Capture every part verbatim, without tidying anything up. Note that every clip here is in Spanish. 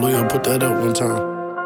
Leo, put that up one time.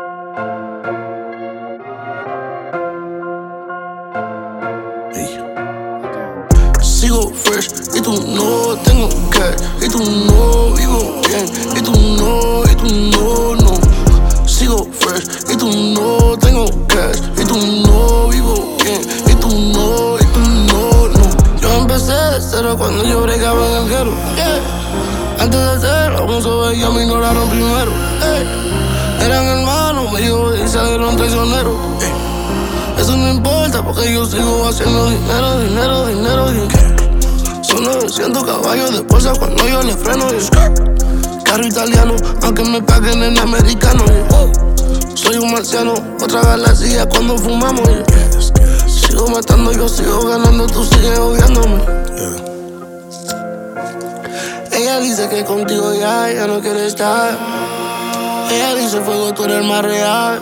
Hey. Sigo fresh y tú no tengo cash, y tú no vivo bien, y tú no, y tú no, no. Sigo fresh y tú no tengo cash, y tú no vivo bien, y tú no, y tú no, no. Yo empecé de cero cuando yo bregaba en el guero, yeah. Antes de ser famoso ellos me ignoraron primero, yeah. Eran hermanos, me dijo y salieron traicioneros, yeah. Eso no importa porque yo sigo haciendo dinero, dinero, dinero, dinero. Son novecientos caballos de fuerza cuando yo le freno, yeah. Carro italiano, aunque me paguen en americano, yeah. Soy un marciano, otra galaxia cuando fumamos, yeah. Sigo matando, yo sigo ganando, tú sigues odiándome, yeah. Ella dice que contigo ya, ya no quiere estar. Ella dice fuego, tú eres el más real.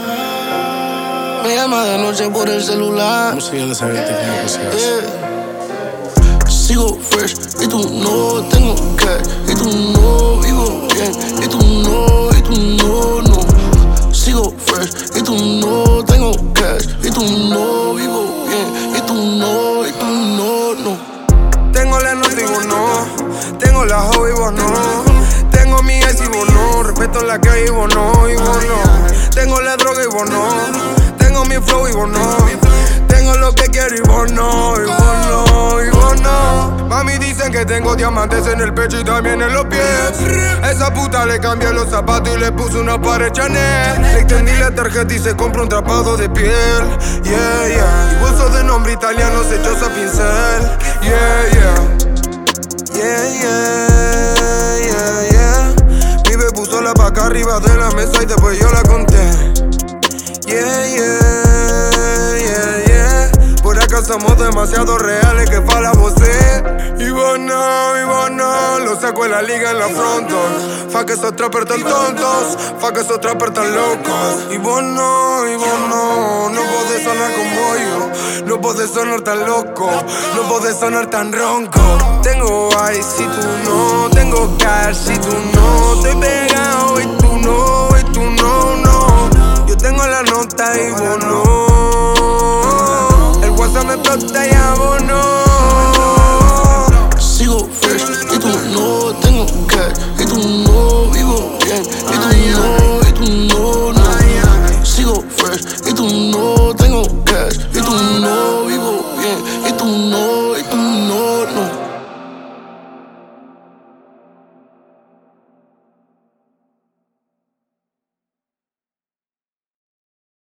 Me llama de noche por el celular. Vamos a seguirle esa gente como que se hace. Yeah. Sigo fresh y tú no tengo cash, y tú no vivo bien, y tú no, y tú no, no. Sigo fresh y tú no tengo cash, y tú no vivo bien, y tú no, y tú no, no. Tengo la nota y vos no, tengo la joven y vos no. Tengo mi ex y vos no, respeto la calle y vos no, y vos no. Tengo la droga y vos no, tengo mi flow y vos no. Tengo lo que quiero y vos no, y vos no, y vos no. Mami dicen que tengo diamantes en el pecho y también en los pies. Esa puta le cambié los zapatos y le puse una pared Chanel. Le extendí la tarjeta y se compró un trapado de piel, yeah, yeah. Y vos sos de nombre italiano, hechos a pincel, yeah, yeah. Yeah, yeah, yeah, yeah. Mi bebé puso la paca arriba de la mesa y después yo la conté. Yeah, yeah, yeah, yeah. Por acá somos demasiado reales que fa la vocé. Y vos no, y vos no. Lo saco en la liga en la fronton. Fa que esos trappers tan tontos, fa que esos trappers tan locos. Y vos no, y vos no. No podés sonar como yo, no podés sonar tan loco, no podés sonar tan ronco. Tengo ice si tú no, tengo cash si tú no. Estoy pegado y tú no, y tú no, no. Yo tengo la nota y vos no. El WhatsApp me explota y a vos